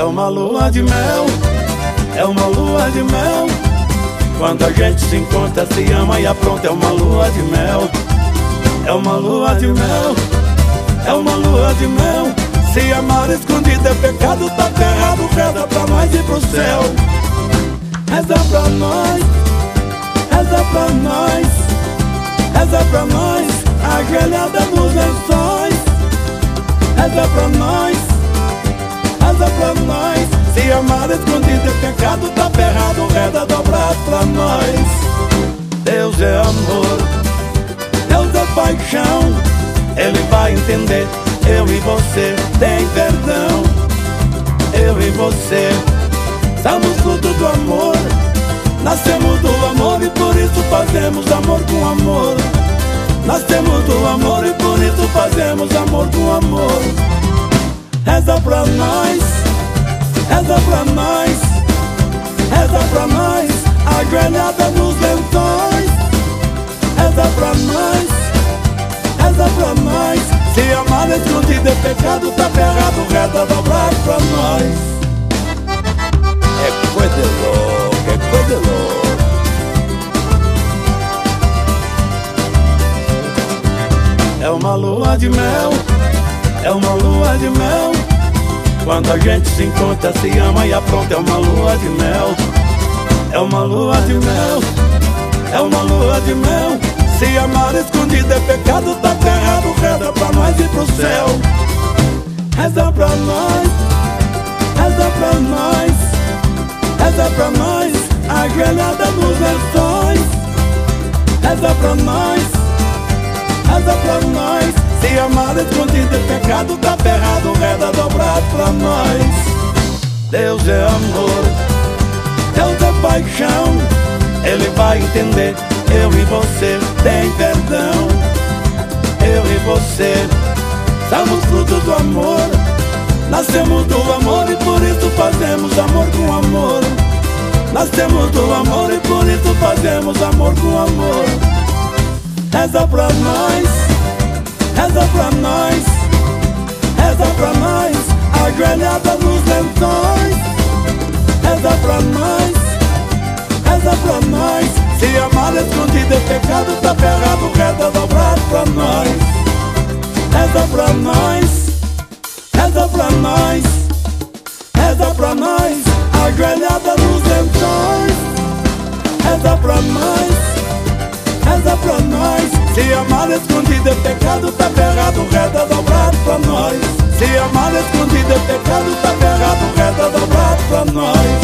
uma lua de mel, é uma lua de mel. Quando a gente se encontra, se ama e apronta. É uma lua de mel, é uma lua de mel, é uma lua de mel. Se amar escondido é pecado, tá errado. Reza pra nós ir pro céu. Reza pra nós, reza pra nós, reza pra nós, ajoelhada nos lençóis. Reza pra nós, reza pra nós. Se amar escondido é pecado, tá errado. Reza dobrado pra nós. Deus é amor, Deus é paixão. Ele vai entender. Eu e você tem perdão. Eu e você somos fruto do amor. Nascemos do amor e por isso fazemos amor com amor. Nascemos do amor e por isso fazemos amor com amor. Reza pra nós, reza pra nós, reza pra nós, ajoelhada nos lençóis. Reza pra nós, reza pra nós. Se amar escondido é pecado, tá errado. Reza dobrado pra nós. É coisa de louco, é coisa de louco. É uma lua de mel, é uma lua de mel. Quando a gente se encontra, se ama e apronta. É uma lua de mel, é uma lua de mel, é uma lua de mel. Se amar escondido é pecado, tá errado. Reza pra nós ir pro céu. Reza pra nós, reza pra nós, reza pra nós, ajoelhada nos lençóis. Reza pra nós, reza pra nós. Se amar escondido é pecado, tá errado. Reza dobrado pra nós. Deus é amor, Deus é paixão. Ele vai entender. Eu e você tem perdão. Eu e você somos fruto do amor. Nascemos do amor e por isso fazemos amor com amor. Nascemos do amor e por isso fazemos amor com amor. Reza pra nós, reza pra nós, reza pra nós, ajoelhada nos lençóis. Reza pra nós, reza pra nós. Se amar escondido é pecado, tá errado. Reza dobrado pra nós. Reza pra nós, reza pra nós, reza pra nós, ajoelhada nos lençóis. Reza pra nós, reza pra nós. Se amar escondido é pecado, tá errado. Reza dobrado pra nós. Se amar escondido é pecado, tá errado. Reza dobrado pra nós.